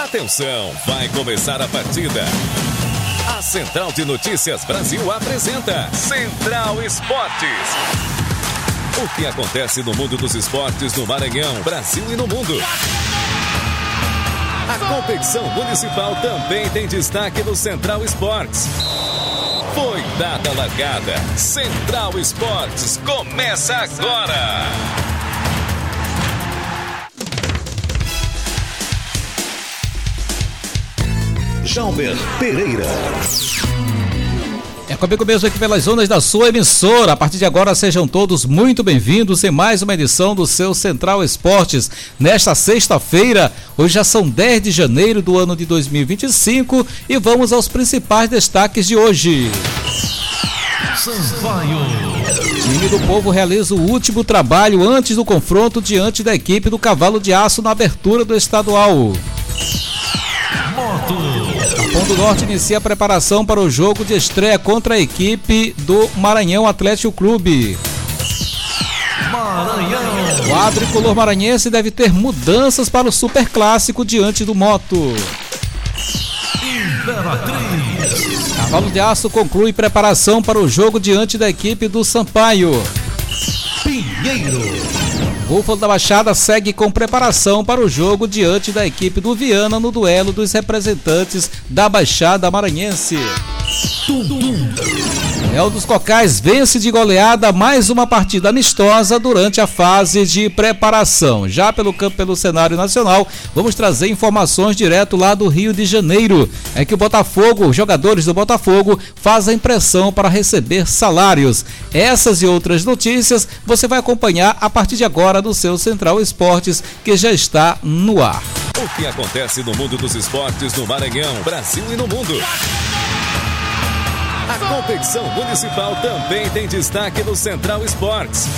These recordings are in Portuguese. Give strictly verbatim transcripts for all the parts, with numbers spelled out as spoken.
Atenção, vai começar a partida. A Central de Notícias Brasil apresenta Central Esportes. O que acontece no mundo dos esportes no Maranhão, Brasil e no mundo. A competição municipal também tem destaque no Central Esportes. Foi dada a largada. Central Esportes começa agora. Jalber Pereira. É comigo mesmo aqui pelas ondas da sua emissora. A partir de agora, sejam todos muito bem-vindos em mais uma edição do seu Central Esportes. Nesta sexta-feira, hoje já são dez de janeiro do ano de dois mil e vinte e cinco e vamos aos principais destaques de hoje. Sampaio. O time do Povo realiza o último trabalho antes do confronto diante da equipe do Cavalo de Aço na abertura do estadual. Capão do Norte inicia a preparação para o jogo de estreia contra a equipe do Maranhão Atlético Clube. Maranhão. O quadricolor maranhense deve ter mudanças para o Superclássico diante do Moto. Imperatriz. Cavalo de Aço conclui preparação para o jogo diante da equipe do Sampaio. Pinheiro. Búfalo da Baixada segue com preparação para o jogo diante da equipe do Viana no duelo dos representantes da Baixada Maranhense. Real dos Cocais vence de goleada mais uma partida amistosa durante a fase de preparação. Já pelo campo, pelo cenário nacional, vamos trazer informações direto lá do Rio de Janeiro. É que o Botafogo, os jogadores do Botafogo fazem pressão para receber salários. Essas e outras notícias você vai acompanhar a partir de agora no seu Central Esportes, que já está no ar. O que acontece no mundo dos esportes no Maranhão, Brasil e no mundo. A competição municipal também tem destaque no Central Esportes.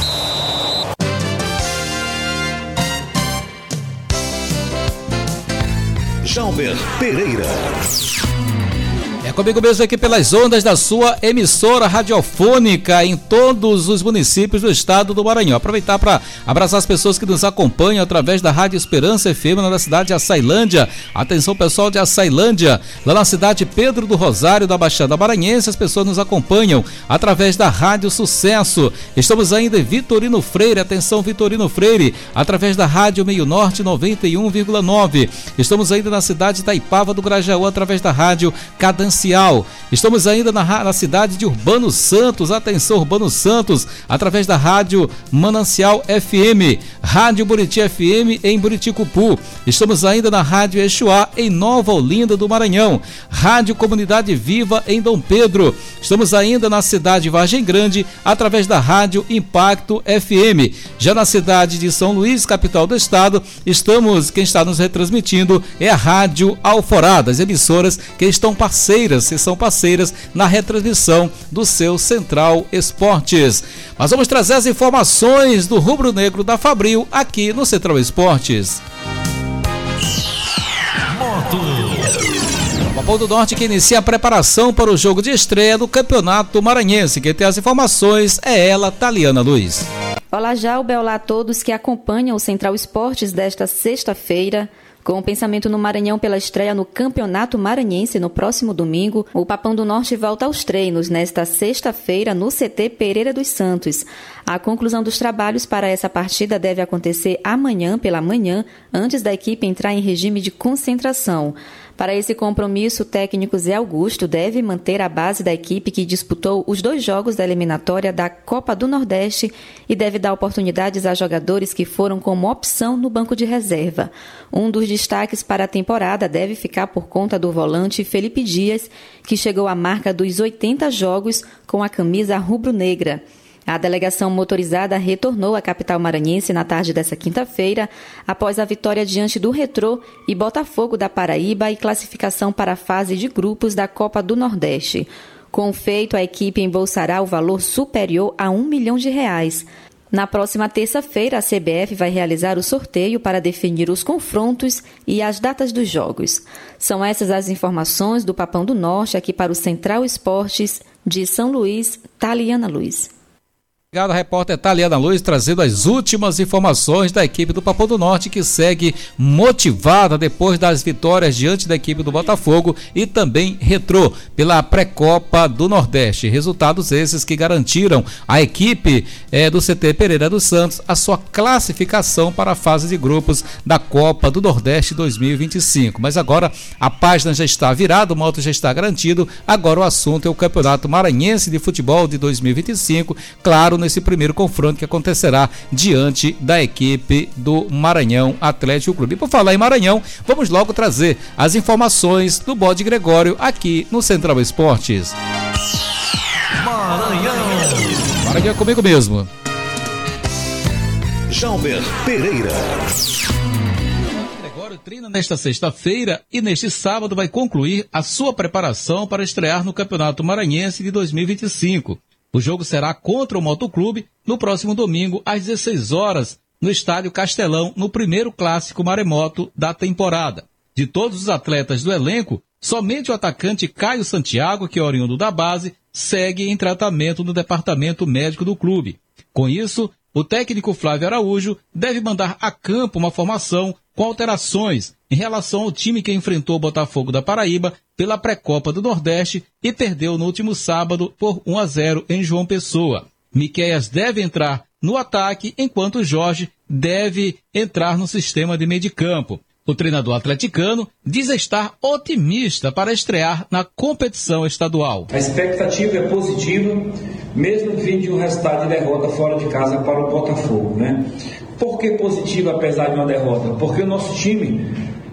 Jalber Pereira. É comigo mesmo aqui pelas ondas da sua emissora radiofônica em todos os municípios do estado do Maranhão. Aproveitar para abraçar as pessoas que nos acompanham através da Rádio Esperança F M na cidade de Açailândia. Atenção, pessoal de Açailândia, lá na cidade Pedro do Rosário da Baixada Maranhense, as pessoas nos acompanham através da Rádio Sucesso. Estamos ainda em Vitorino Freire, atenção Vitorino Freire, através da Rádio Meio Norte noventa e um vírgula nove. Estamos ainda na cidade de Itaipava do Grajaú através da Rádio Cadência. Estamos ainda na, na cidade de Urbano Santos, atenção Urbano Santos, através da Rádio Manancial F M, Rádio Buriti F M em Buriticupu. Estamos ainda na Rádio Exuá em Nova Olinda do Maranhão, Rádio Comunidade Viva em Dom Pedro. Estamos ainda na cidade de Vargem Grande, através da Rádio Impacto F M. Já na cidade de São Luís, capital do estado, estamos, quem está nos retransmitindo é a Rádio Alvorada, as emissoras que estão parceiras, que são parceiras na retransmissão do seu Central Esportes. Mas vamos trazer as informações do Rubro Negro da Fabril aqui no Central Esportes. O Capão do Norte que inicia a preparação para o jogo de estreia do Campeonato Maranhense. Quem tem as informações é ela, Taliana Luiz. Olá, Jalbe, olá a todos que acompanham o Central Esportes desta sexta-feira. Com o pensamento no Maranhão pela estreia no Campeonato Maranhense no próximo domingo, o Papão do Norte volta aos treinos nesta sexta-feira no C T Pereira dos Santos. A conclusão dos trabalhos para essa partida deve acontecer amanhã pela manhã, antes da equipe entrar em regime de concentração. Para esse compromisso, o técnico Zé Augusto deve manter a base da equipe que disputou os dois jogos da eliminatória da Copa do Nordeste e deve dar oportunidades a jogadores que foram como opção no banco de reserva. Um dos destaques para a temporada deve ficar por conta do volante Felipe Dias, que chegou à marca dos oitenta jogos com a camisa rubro-negra. A delegação motorizada retornou à capital maranhense na tarde dessa quinta-feira, após a vitória diante do Retrô e Botafogo da Paraíba e classificação para a fase de grupos da Copa do Nordeste. Com o feito, a equipe embolsará o valor superior a um milhão de reais. Na próxima terça-feira, a C B F vai realizar o sorteio para definir os confrontos e as datas dos jogos. São essas as informações do Papão do Norte aqui para o Central Esportes de São Luís, Taliana Luiz. Obrigado, a repórter Taliana Luz, trazendo as últimas informações da equipe do Papão do Norte, que segue motivada depois das vitórias diante da equipe do Botafogo e também Retrô pela pré-copa do Nordeste. Resultados esses que garantiram à equipe eh, do C T Pereira dos Santos a sua classificação para a fase de grupos da Copa do Nordeste dois mil e vinte e cinco. Mas agora a página já está virada, o moto já está garantido. Agora o assunto é o Campeonato Maranhense de Futebol de dois mil e vinte e cinco, claro, nesse primeiro confronto que acontecerá diante da equipe do Maranhão Atlético Clube. E por falar em Maranhão, vamos logo trazer as informações do Bode Gregório aqui no Central Esportes. Maranhão. Maranhão comigo mesmo. Jalber Pereira. Gregório treina nesta sexta-feira e neste sábado vai concluir a sua preparação para estrear no Campeonato Maranhense de dois mil e vinte e cinco. O jogo será contra o Motoclube no próximo domingo, às dezesseis horas, no Estádio Castelão, no primeiro clássico maremoto da temporada. De todos os atletas do elenco, somente o atacante Caio Santiago, que é oriundo da base, segue em tratamento no departamento médico do clube. Com isso, o técnico Flávio Araújo deve mandar a campo uma formação com alterações em relação ao time que enfrentou o Botafogo da Paraíba pela pré-copa do Nordeste e perdeu no último sábado por um a zero em João Pessoa. Miqueias deve entrar no ataque, enquanto Jorge deve entrar no sistema de meio de campo. O treinador atleticano diz estar otimista para estrear na competição estadual. A expectativa é positiva, mesmo vindo de um resultado de derrota fora de casa para o Botafogo, né? Por que positiva apesar de uma derrota? Porque o nosso time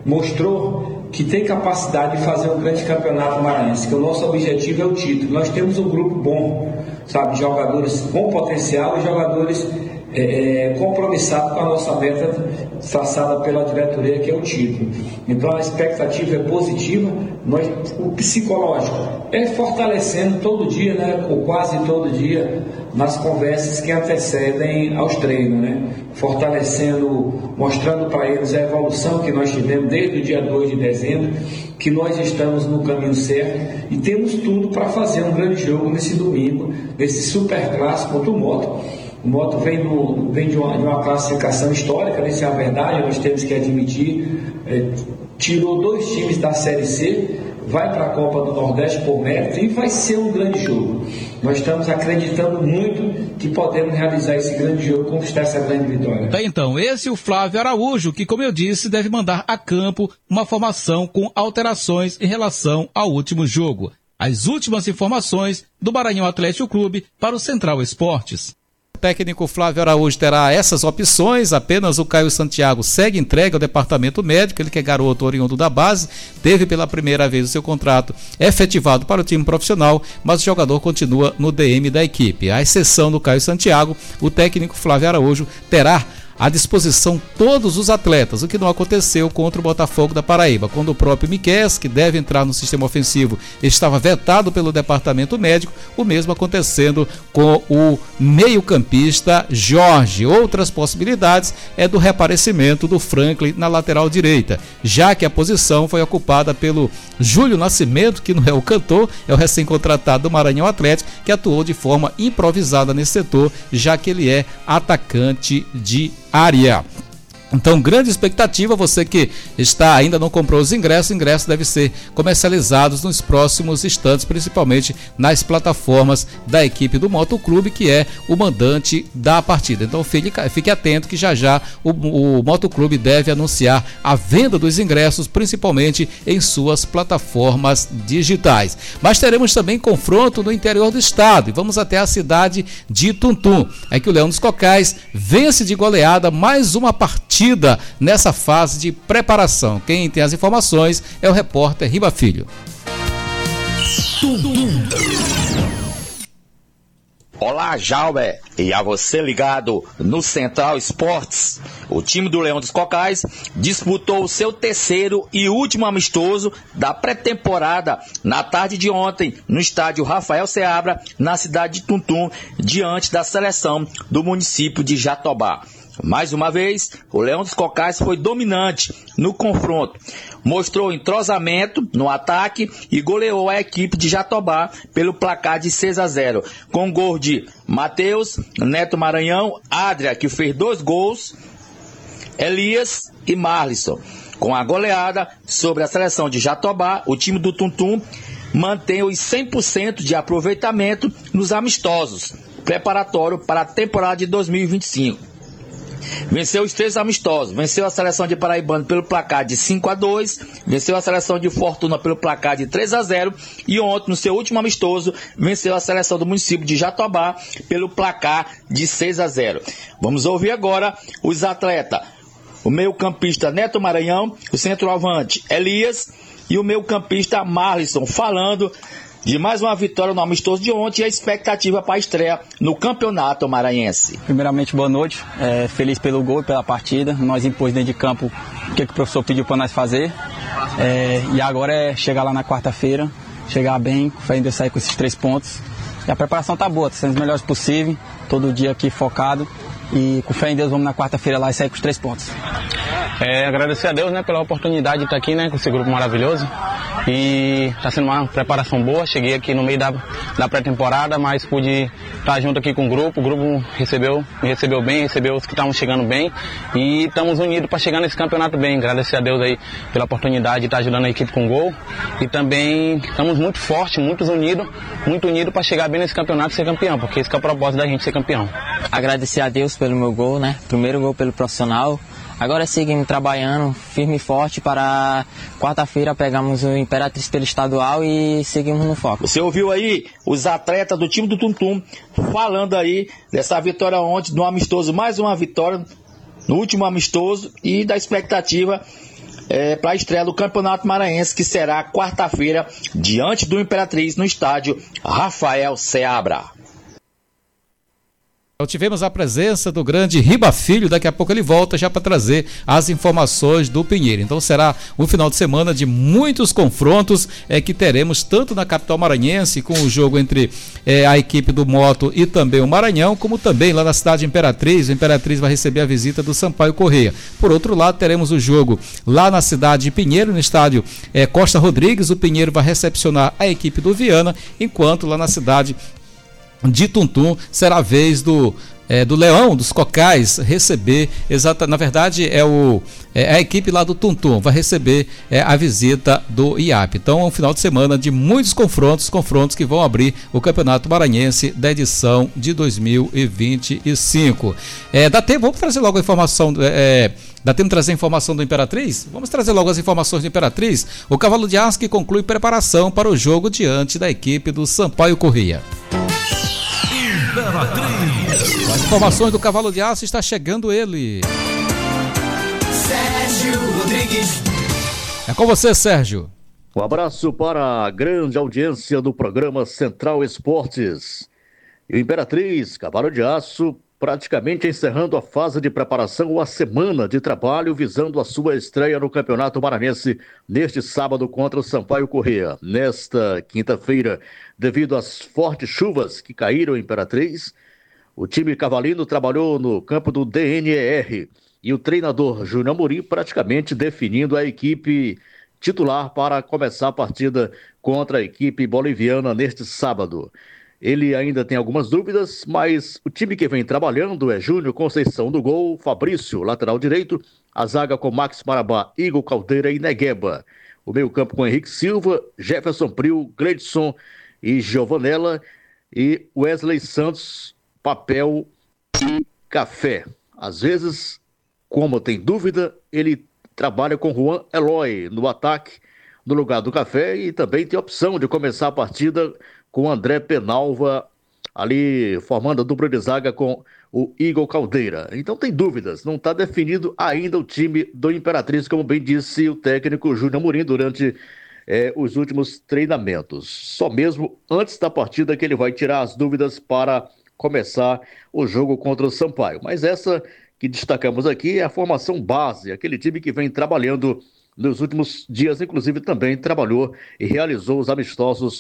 mostrou que tem capacidade de fazer um grande campeonato maranhense, que o nosso objetivo é o título. Nós temos um grupo bom, sabe, jogadores com potencial e jogadores é, é, compromissados com a nossa meta traçada pela diretoria, que é o título. Então a expectativa é positiva, nós, o psicológico é fortalecendo todo dia, né, ou quase todo dia, nas conversas que antecedem aos treinos, né? Fortalecendo, mostrando para eles a evolução que nós tivemos desde o dia dois de dezembro, que nós estamos no caminho certo e temos tudo para fazer um grande jogo nesse domingo, nesse super clássico contra o Moto. O Moto vem, do, vem de, uma, de uma classificação histórica, isso é a verdade, nós temos que admitir, é, tirou dois times da Série C, vai para a Copa do Nordeste por mérito e vai ser um grande jogo. Nós estamos acreditando muito que podemos realizar esse grande jogo, conquistar essa grande vitória. Tá, então, esse é o Flávio Araújo, que, como eu disse, deve mandar a campo uma formação com alterações em relação ao último jogo. As últimas informações do Maranhão Atlético Clube para o Central Esportes. O técnico Flávio Araújo terá essas opções, apenas o Caio Santiago segue entregue ao departamento médico, ele que é garoto oriundo da base, teve pela primeira vez o seu contrato efetivado para o time profissional, mas o jogador continua no D M da equipe. À exceção do Caio Santiago, o técnico Flávio Araújo terá à disposição todos os atletas, o que não aconteceu contra o Botafogo da Paraíba, quando o próprio Miqueias, que deve entrar no sistema ofensivo, estava vetado pelo departamento médico, o mesmo acontecendo com o meio-campista Jorge. Outras possibilidades é do reaparecimento do Franklin na lateral direita, já que a posição foi ocupada pelo Júlio Nascimento, que não é o cantor, é o recém-contratado do Maranhão Atlético, que atuou de forma improvisada nesse setor, já que ele é atacante de área. Então, grande expectativa, você que está ainda não comprou os ingressos, ingressos devem ser comercializados nos próximos instantes, principalmente nas plataformas da equipe do Motoclube, que é o mandante da partida. Então, fique, fique atento que já já o, o Motoclube deve anunciar a venda dos ingressos, principalmente em suas plataformas digitais. Mas teremos também confronto no interior do estado e vamos até a cidade de Tuntum. É que o Leão dos Cocais vence de goleada mais uma partida nessa fase de preparação. Quem tem as informações é o repórter Riba Filho. Olá, Jalber, e a você ligado no Central Esportes. O time do Leão dos Cocais disputou o seu terceiro e último amistoso da pré-temporada na tarde de ontem no estádio Rafael Seabra, na cidade de Tuntum, diante da seleção do município de Jatobá. Mais uma vez, o Leão dos Cocais foi dominante no confronto. Mostrou entrosamento no ataque e goleou a equipe de Jatobá pelo placar de seis a zero. Com gol de Matheus, Neto Maranhão, Adria, que fez dois gols, Elias e Marlisson. Com a goleada sobre a seleção de Jatobá, o time do Tuntum mantém os cem por cento de aproveitamento nos amistosos, preparatório para a temporada de dois mil e vinte e cinco. Venceu os três amistosos, venceu a seleção de Paraibano pelo placar de cinco a dois, venceu a seleção de Fortuna pelo placar de três a zero e ontem, no seu último amistoso, venceu a seleção do município de Jatobá pelo placar de seis a zero. Vamos ouvir agora os atletas. O meio-campista Neto Maranhão, o centroavante Elias e o meio-campista Marlisson, falando de mais uma vitória no amistoso de ontem e a expectativa para a estreia no Campeonato Maranhense. Primeiramente, boa noite. É, feliz pelo gol e pela partida. Nós impôs dentro de campo o que, que o professor pediu para nós fazer. É, e agora é chegar lá na quarta-feira, chegar bem, ainda sair com esses três pontos. E a preparação está boa, está sendo os melhores possível. Todo dia aqui focado. E com fé em Deus, vamos na quarta-feira lá e sair com os três pontos. É, agradecer a Deus, né, pela oportunidade de estar aqui, né, com esse grupo maravilhoso. E está sendo uma preparação boa. Cheguei aqui no meio da, da pré-temporada, mas pude estar junto aqui com o grupo. O grupo recebeu, me recebeu bem, recebeu os que estavam chegando bem. E estamos unidos para chegar nesse campeonato bem. Agradecer a Deus aí pela oportunidade de estar ajudando a equipe com gol. E também estamos muito fortes, muito unidos, muito unidos para chegar bem nesse campeonato e ser campeão, porque esse é o propósito da gente ser campeão. Agradecer a Deus pelo meu gol, né? Primeiro gol pelo profissional. Agora seguimos trabalhando firme e forte para quarta-feira pegamos o Imperatriz pelo estadual e seguimos no foco. Você ouviu aí os atletas do time do Tuntum falando aí dessa vitória ontem no amistoso, mais uma vitória no último amistoso e da expectativa é, para a estreia do Campeonato Maranhense, que será quarta-feira diante do Imperatriz no estádio Rafael Seabra. Então, tivemos a presença do grande Riba Filho, daqui a pouco ele volta já para trazer as informações do Pinheiro. Então será um final de semana de muitos confrontos é, que teremos tanto na capital maranhense, com o jogo entre é, a equipe do Moto e também o Maranhão, como também lá na cidade de Imperatriz. O Imperatriz vai receber a visita do Sampaio Corrêa. Por outro lado, teremos o jogo lá na cidade de Pinheiro, no estádio é, Costa Rodrigues. O Pinheiro vai recepcionar a equipe do Viana, enquanto lá na cidade de Tuntum será a vez do, é, do Leão dos Cocais receber, exata, na verdade é, o, é a equipe lá do Tuntum, vai receber é, a visita do I A P. Então é um final de semana de muitos confrontos, confrontos que vão abrir o Campeonato Maranhense da edição de dois mil e vinte e cinco. É, dá tempo, vamos trazer logo a informação, é, dá tempo de trazer a informação do Imperatriz? Vamos trazer logo as informações do Imperatriz. O Cavalo de Aço que conclui preparação para o jogo diante da equipe do Sampaio Corrêa. As informações do Cavalo de Aço, está chegando ele. Sérgio Rodrigues. É com você, Sérgio. Um abraço para a grande audiência do programa Central Esportes. E o Imperatriz, Cavalo de Aço, praticamente encerrando a fase de preparação ou a semana de trabalho visando a sua estreia no Campeonato Maranhense neste sábado contra o Sampaio Corrêa. Nesta quinta-feira, devido às fortes chuvas que caíram em Imperatriz, o time cavalino trabalhou no campo do D N E R e o treinador Júnior Amorim praticamente definindo a equipe titular para começar a partida contra a equipe boliviana neste sábado. Ele ainda tem algumas dúvidas, mas o time que vem trabalhando é Júnior Conceição do gol, Fabrício, lateral direito, a zaga com Max Marabá, Igor Caldeira e Negueba. O meio-campo com Henrique Silva, Jefferson Priu, Gleidson e Giovanella e Wesley Santos, papel e café. Às vezes, como tem dúvida, ele trabalha com Juan Eloy no ataque, no lugar do café, e também tem a opção de começar a partida com André Penalva ali formando a dupla de zaga com o Igor Caldeira. Então tem dúvidas, não está definido ainda o time do Imperatriz, como bem disse o técnico Júnior Amorim durante eh, os últimos treinamentos. Só mesmo antes da partida que ele vai tirar as dúvidas para começar o jogo contra o Sampaio. Mas essa que destacamos aqui é a formação base, aquele time que vem trabalhando nos últimos dias, inclusive também trabalhou e realizou os amistosos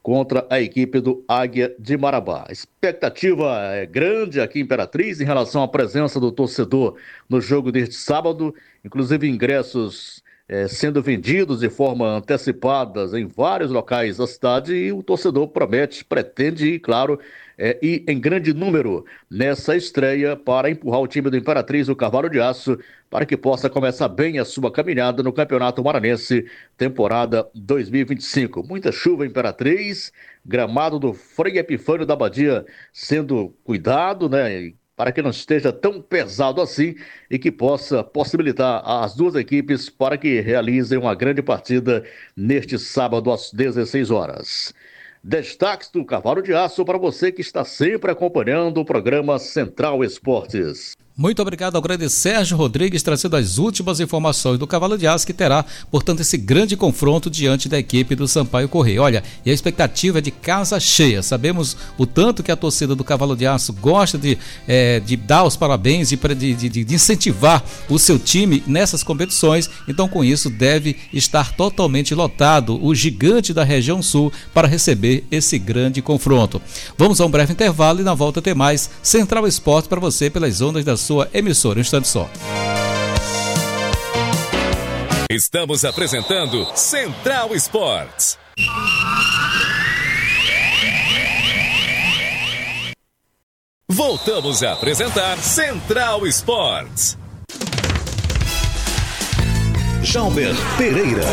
contra a equipe do Águia de Marabá. A expectativa é grande aqui em Imperatriz em relação à presença do torcedor no jogo deste sábado, inclusive ingressos é, sendo vendidos de forma antecipada em vários locais da cidade, e o torcedor promete, pretende ir, claro, é, ir em grande número nessa estreia para empurrar o time do Imperatriz, o Cavalo de Aço, para que possa começar bem a sua caminhada no Campeonato Maranhense, temporada dois mil e vinte e cinco. Muita chuva em Imperatriz, gramado do Frei Epifânio da Abadia sendo cuidado, né, para que não esteja tão pesado assim e que possa possibilitar as duas equipes para que realizem uma grande partida neste sábado às dezesseis horas. Destaques do Cavalo de Aço para você que está sempre acompanhando o programa Central Esportes. Muito obrigado ao grande Sérgio Rodrigues, trazendo as últimas informações do Cavalo de Aço, que terá, portanto, esse grande confronto diante da equipe do Sampaio Corrêa. Olha, e a expectativa é de casa cheia. Sabemos o tanto que a torcida do Cavalo de Aço gosta de, é, de dar os parabéns e de, de, de incentivar o seu time nessas competições. Então, com isso, deve estar totalmente lotado o gigante da região sul para receber esse grande confronto. Vamos a um breve intervalo e na volta tem mais Central Esporte para você pelas ondas da sua emissora. Um instante só. Estamos apresentando Central Esportes. Voltamos a apresentar Central Esportes. Jalber Pereira.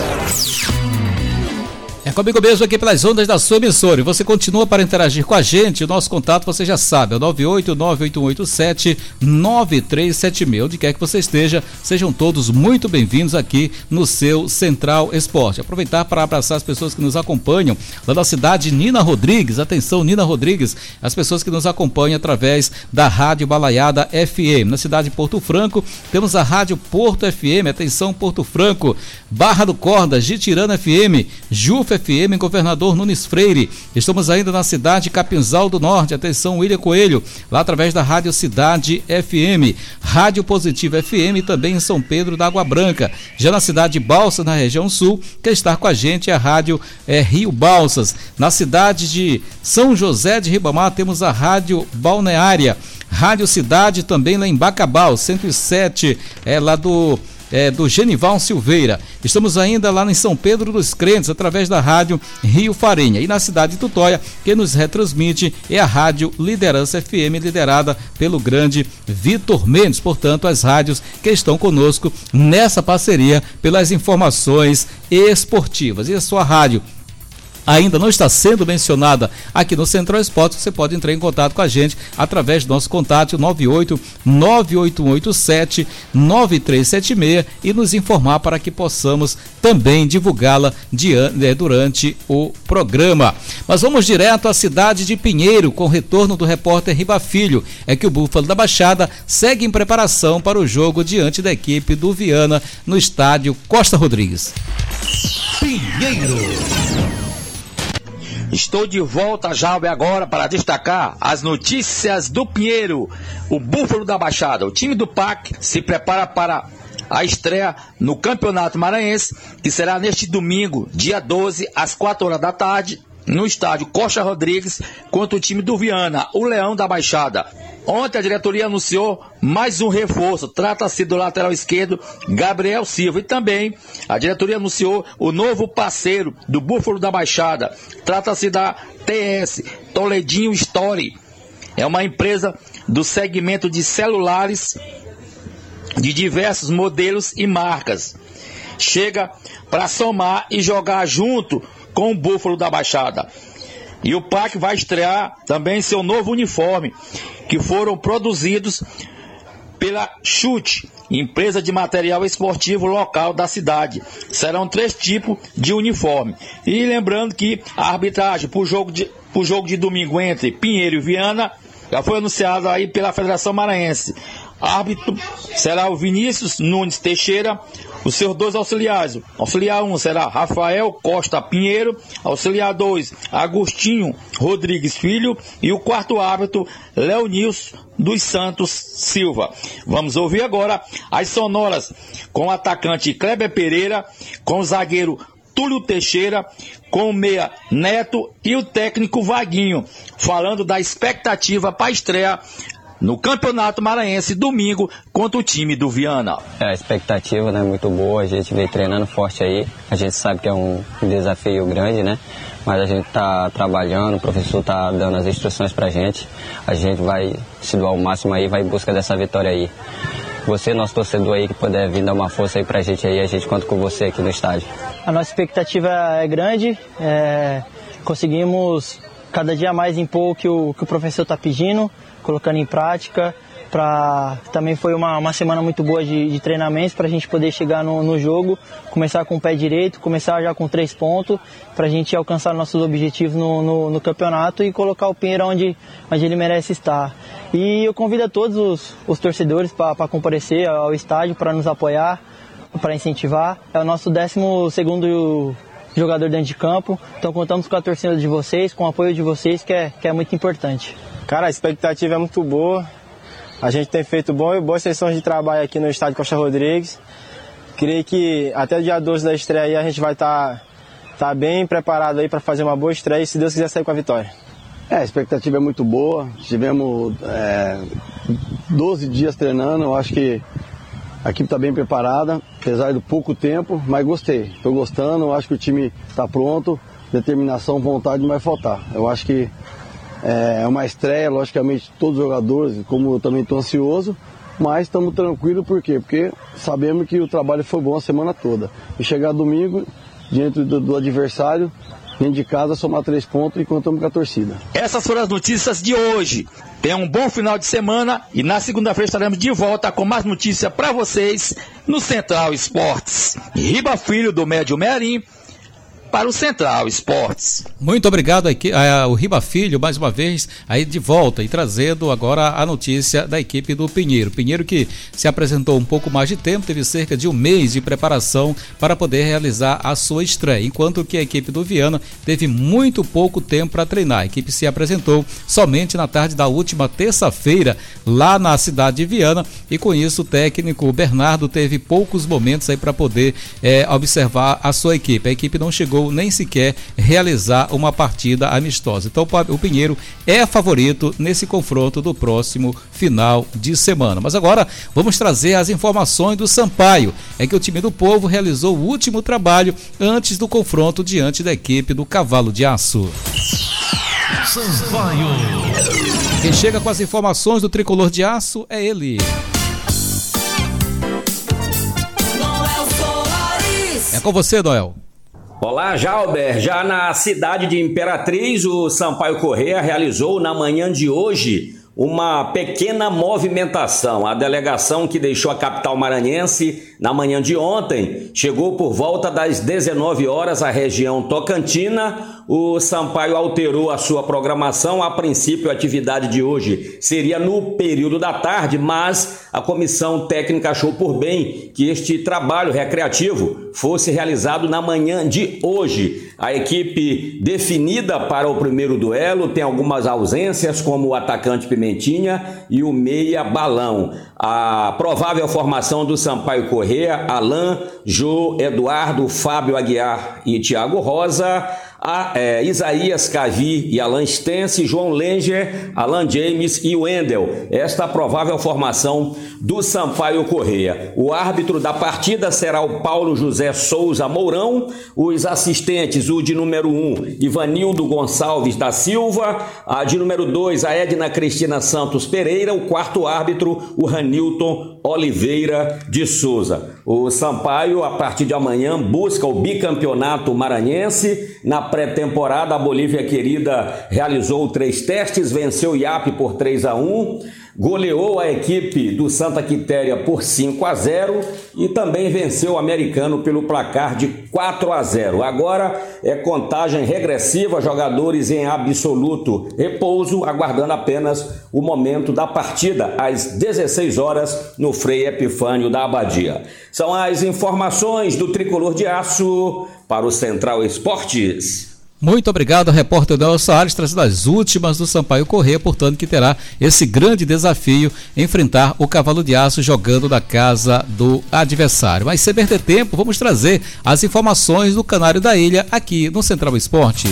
É comigo mesmo aqui pelas ondas da sua emissora. E você continua para interagir com a gente. O nosso contato você já sabe, é o nove oito nove oito oito sete nove três sete seis. Onde quer que você esteja, sejam todos muito bem-vindos aqui no seu Central Esporte. Aproveitar para abraçar as pessoas que nos acompanham lá da cidade Nina Rodrigues. Atenção, Nina Rodrigues, as pessoas que nos acompanham através da Rádio Balaiada F M. Na cidade de Porto Franco, temos a Rádio Porto F M. Atenção, Porto Franco. Barra do Corda, Gitirana F M, Jufa F M, Governador Nunes Freire. Estamos ainda na cidade de Capinzal do Norte. Atenção, William Coelho, lá através da Rádio Cidade F M, Rádio Positivo F M, também em São Pedro da Água Branca. Já na cidade de Balsas, na região sul, quem está com a gente é a Rádio é, Rio Balsas. Na cidade de São José de Ribamar, temos a Rádio Balneária, Rádio Cidade também lá em Bacabal, cento e sete, é lá do... É, do Genival Silveira. Estamos ainda lá em São Pedro dos Crentes, através da Rádio Rio Farinha. E na cidade de Tutóia, quem nos retransmite é a Rádio Liderança F M, liderada pelo grande Vitor Mendes. Portanto, as rádios que estão conosco nessa parceria pelas informações esportivas. E a sua rádio ainda não está sendo mencionada aqui no Central Esportes, você pode entrar em contato com a gente através do nosso contato nove oito nove oito oito sete nove três sete seis e nos informar para que possamos também divulgá-la durante o programa. Mas vamos direto à cidade de Pinheiro, com o retorno do repórter Riba Filho. É que o Búfalo da Baixada segue em preparação para o jogo diante da equipe do Viana no estádio Costa Rodrigues. Pinheiro. Estou de volta, Jalbe, agora para destacar as notícias do Pinheiro. O Búfalo da Baixada, o time do P A C, se prepara para a estreia no Campeonato Maranhense, que será neste domingo, dia doze, às quatro horas da tarde, no estádio Costa Rodrigues, contra o time do Viana, o Leão da Baixada. Ontem a diretoria anunciou mais um reforço, trata-se do lateral esquerdo Gabriel Silva, e também a diretoria anunciou o novo parceiro do Búfalo da Baixada, trata-se da T S, Toledinho Story. É uma empresa do segmento de celulares de diversos modelos e marcas. Chega para somar e jogar junto com o Búfalo da Baixada. E o P A C vai estrear também seu novo uniforme, que foram produzidos pela Chute, empresa de material esportivo local da cidade. Serão três tipos de uniforme. E lembrando que a arbitragem para o jogo de, pro jogo de domingo entre Pinheiro e Viana já foi anunciada aí pela Federação Maranhense. Árbitro será o Vinícius Nunes Teixeira, os seus dois auxiliares. Auxiliar um será Rafael Costa Pinheiro, auxiliar dois, Agostinho Rodrigues Filho, e o quarto árbitro, Leonilson dos Santos Silva. Vamos ouvir agora as sonoras com o atacante Kleber Pereira, com o zagueiro Túlio Teixeira com o meia Neto e o técnico Vaguinho, falando da expectativa para a estreia no Campeonato Maranhense domingo contra o time do Viana. É, a expectativa, né, muito boa, a gente vem treinando forte aí, a gente sabe que é um desafio grande, né, mas a gente está trabalhando, o professor está dando as instruções pra gente, a gente vai se doar ao máximo aí, vai em busca dessa vitória aí. Você, nosso torcedor aí, que puder vir dar uma força aí pra gente aí, a gente conta com você aqui no estádio. A nossa expectativa é grande, é, conseguimos cada dia mais impor o que o, que o professor está pedindo, colocando em prática. Pra, também foi uma, uma semana muito boa de, de treinamentos para a gente poder chegar no, no jogo, começar com o pé direito, começar já com três pontos, para a gente alcançar nossos objetivos no, no, no campeonato e colocar o Pinheiro onde, onde ele merece estar. E eu convido a todos os, os torcedores para comparecer ao estádio, para nos apoiar, para incentivar. É o nosso décimo segundo jogador dentro de campo, então contamos com a torcida de vocês, com o apoio de vocês, que é, que é muito importante. Cara, a expectativa é muito boa. A gente tem feito bom, boas sessões de trabalho aqui no estádio Costa Rodrigues. Creio que até o dia doze da estreia aí a gente vai estar tá, tá bem preparado aí para fazer uma boa estreia e, se Deus quiser, sair com a vitória. É, a expectativa é muito boa. Tivemos é, doze dias treinando. Eu acho que a equipe está bem preparada, apesar do pouco tempo, mas gostei. Estou gostando, eu acho que o time está pronto. Determinação, vontade não vai faltar. Eu acho que é uma estreia, logicamente, todos os jogadores, como eu também estou ansioso, mas estamos tranquilos, por quê? Porque sabemos que o trabalho foi bom a semana toda. E chegar domingo, diante do, do adversário, dentro de casa, somar três pontos e contamos com a torcida. Essas foram as notícias de hoje. Tenha um bom final de semana e na segunda-feira estaremos de volta com mais notícias para vocês no Central Esportes. Riba Filho, do Médio Mearim, para o Central Esportes. Muito obrigado aqui, ao Riba Filho, mais uma vez, aí de volta e trazendo agora a notícia da equipe do Pinheiro. Pinheiro que se apresentou um pouco mais de tempo, teve cerca de um mês de preparação para poder realizar a sua estreia, enquanto que a equipe do Viana teve muito pouco tempo para treinar. A equipe se apresentou somente na tarde da última terça-feira, lá na cidade de Viana, e com isso o técnico Bernardo teve poucos momentos aí para poder é, observar a sua equipe. A equipe não chegou nem sequer realizar uma partida amistosa. Então o Pinheiro é favorito nesse confronto do próximo final de semana. Mas agora vamos trazer as informações do Sampaio. É que o time do Povo realizou o último trabalho antes do confronto diante da equipe do Cavalo de Aço. Sampaio. Quem chega com as informações do Tricolor de Aço é ele. É com você, Noel. Olá, Jalber. Já na cidade de Imperatriz, o Sampaio Corrêa realizou na manhã de hoje uma pequena movimentação. A delegação que deixou a capital maranhense na manhã de ontem chegou por volta das dezenove horas à região tocantina. O Sampaio alterou a sua programação. A princípio, a atividade de hoje seria no período da tarde, mas a comissão técnica achou por bem que este trabalho recreativo fosse realizado na manhã de hoje. A equipe definida para o primeiro duelo tem algumas ausências, como o atacante Pimentinha e o meia Balão. A provável formação do Sampaio Corrêa: Alain, Jô, Eduardo, Fábio Aguiar e Thiago Rosa. A, é, Isaías Cavi e Alan Stence, João Lenger, Alan James e Wendel. Esta é a provável formação do Sampaio Corrêa. O árbitro da partida será o Paulo José Souza Mourão. Os assistentes, o de número um, Ivanildo Gonçalves da Silva. A de número dois, a Edna Cristina Santos Pereira. O quarto árbitro, o Ranilton Oliveira de Souza. O Sampaio, a partir de amanhã, busca o bicampeonato maranhense. Na pré-temporada, a Bolívia Querida realizou três testes, venceu o I A P por três a um, goleou a equipe do Santa Quitéria por cinco a zero e também venceu o Americano pelo placar de quatro a zero. Agora é contagem regressiva, jogadores em absoluto repouso, aguardando apenas o momento da partida, às dezesseis horas, no Frei Epifânio da Abadia. São as informações do Tricolor de Aço para o Central Esportes. Muito obrigado, repórter Nelson Soares, trazendo as últimas do Sampaio Corrêa, portanto, que terá esse grande desafio, enfrentar o Cavalo de Aço jogando na casa do adversário. Mas sem perder tempo, vamos trazer as informações do Canário da Ilha aqui no Central Esportes.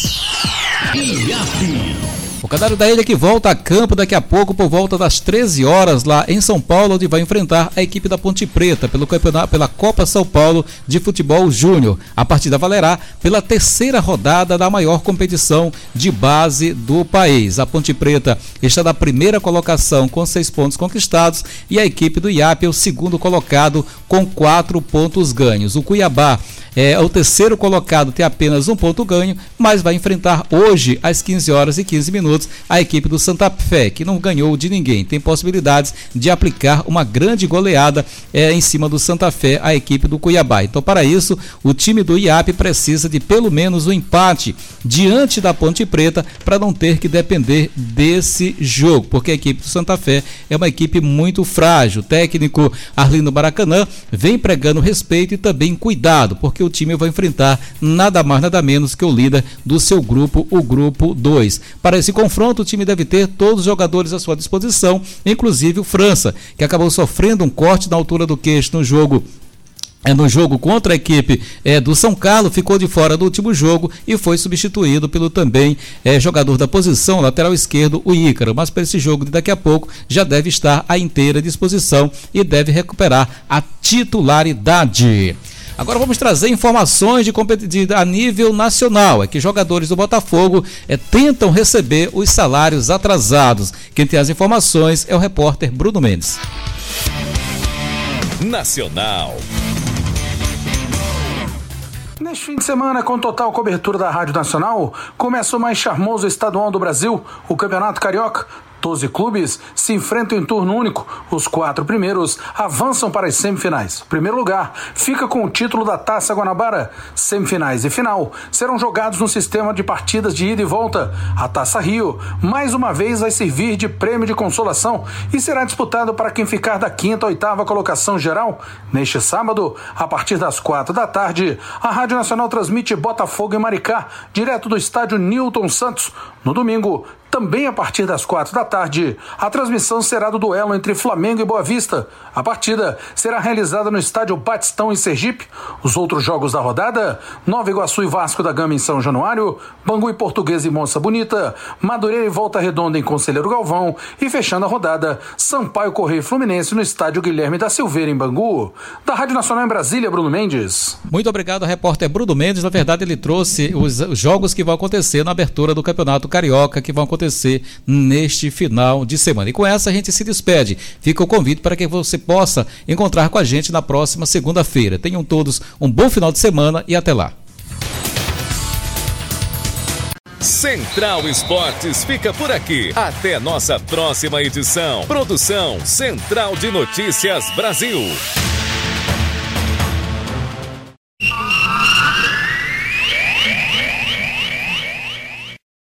O Canário da Ilha que volta a campo daqui a pouco por volta das treze horas lá em São Paulo, onde vai enfrentar a equipe da Ponte Preta pelo campeonato, pela Copa São Paulo de Futebol Júnior. A partida valerá pela terceira rodada da maior competição de base do país. A Ponte Preta está na primeira colocação com seis pontos conquistados e a equipe do I A P é o segundo colocado com quatro pontos ganhos. O Cuiabá é o terceiro colocado, tem apenas um ponto ganho, mas vai enfrentar hoje às quinze horas e quinze minutos a equipe do Santa Fé, que não ganhou de ninguém. Tem possibilidades de aplicar uma grande goleada é, em cima do Santa Fé, a equipe do Cuiabá. Então, para isso, o time do I A P precisa de pelo menos um empate diante da Ponte Preta para não ter que depender desse jogo, porque a equipe do Santa Fé é uma equipe muito frágil. O técnico Arlindo Maracanã vem pregando respeito e também cuidado, porque o time vai enfrentar nada mais, nada menos que o líder do seu grupo, o grupo dois. Para esse confronto, o time deve ter todos os jogadores à sua disposição, inclusive o França, que acabou sofrendo um corte na altura do queixo no jogo É no jogo contra a equipe é, do São Carlos, ficou de fora do último jogo e foi substituído pelo também é, jogador da posição, lateral esquerdo, o Ícaro. Mas para esse jogo de daqui a pouco já deve estar à inteira disposição e deve recuperar a titularidade. Agora vamos trazer informações de, de, a nível nacional. É que jogadores do Botafogo é, tentam receber os salários atrasados. Quem tem as informações é o repórter Bruno Mendes. Nacional. Neste fim de semana, com total cobertura da Rádio Nacional, começa o mais charmoso estadual do Brasil, o Campeonato Carioca. doze clubes se enfrentam em turno único. Os quatro primeiros avançam para as semifinais. O primeiro lugar fica com o título da Taça Guanabara. Semifinais e final serão jogados no sistema de partidas de ida e volta. A Taça Rio, mais uma vez, vai servir de prêmio de consolação e será disputado para quem ficar da quinta à oitava colocação geral. Neste sábado, a partir das quatro da tarde, a Rádio Nacional transmite Botafogo e Maricá, direto do estádio Newton Santos. No domingo, também a partir das quatro da tarde, a transmissão será do duelo entre Flamengo e Boa Vista. A partida será realizada no estádio Batistão, em Sergipe. Os outros jogos da rodada: Nova Iguaçu e Vasco da Gama em São Januário, Bangu e Portuguesa em Moça Bonita, Madureira e Volta Redonda em Conselheiro Galvão e, fechando a rodada, Sampaio Corrêa e Fluminense no estádio Guilherme da Silveira, em Bangu. Da Rádio Nacional em Brasília, Bruno Mendes. Muito obrigado, repórter Bruno Mendes. Na verdade, ele trouxe os, os jogos que vão acontecer na abertura do Campeonato Carioca, que vão acontecer acontecer neste final de semana. E com essa a gente se despede. Fica o convite para que você possa encontrar com a gente na próxima segunda-feira. Tenham todos um bom final de semana e até lá. Central Esportes fica por aqui. Até nossa próxima edição. Produção Central de Notícias Brasil.